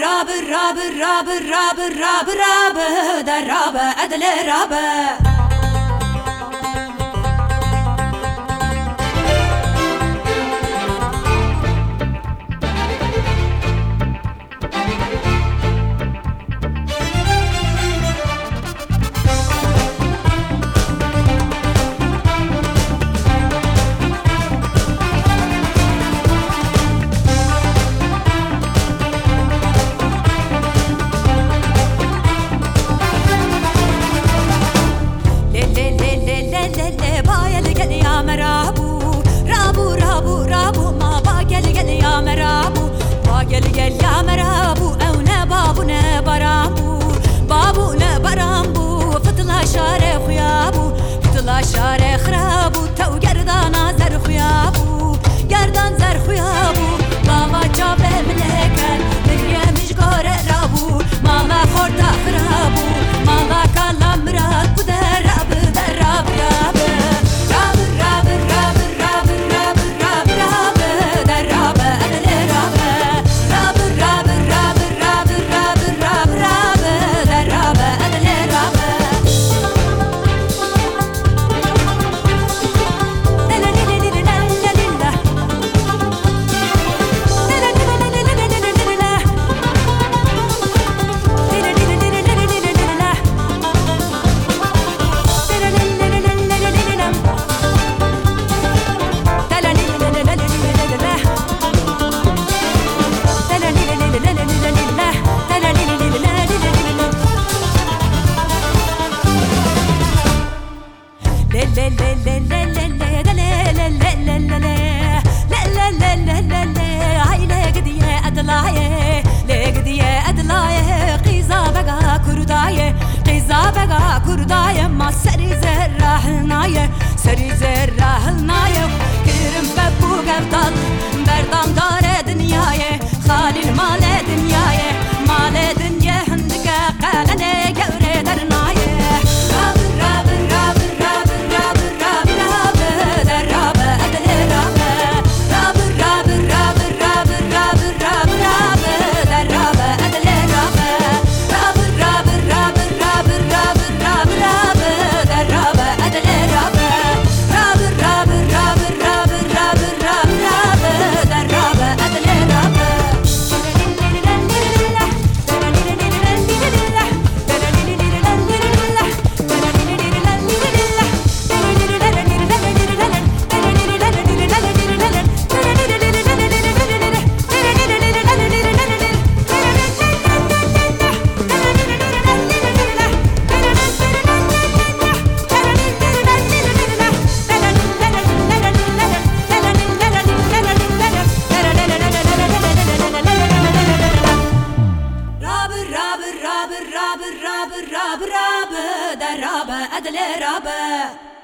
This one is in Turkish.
rab rab rab rab rab rab da rab adle rab gel gel ya merabu evne babu ne barambu babu ne barambu fıtla şare xuyabu fıtla şare xrabu tev gerdana zer xuyabu gerdan zer xuyabu baba çabe mleken milyemiş gore rabu mala xorta xrabu mala kalam rat bu derab derab yabe kurdaye ma seri zerrahnaye seri zerrahnaye kirim bebu gevdan berdam dare dünyaye halil male dünyaye male dünya hindike qalane gevre dernaye rab rab rab rab rab rab rab derrab adle rab rab rab rab rab rab rab rab derrab adle rab rab rab rab rab rab rab rab rab rab da rab adle rab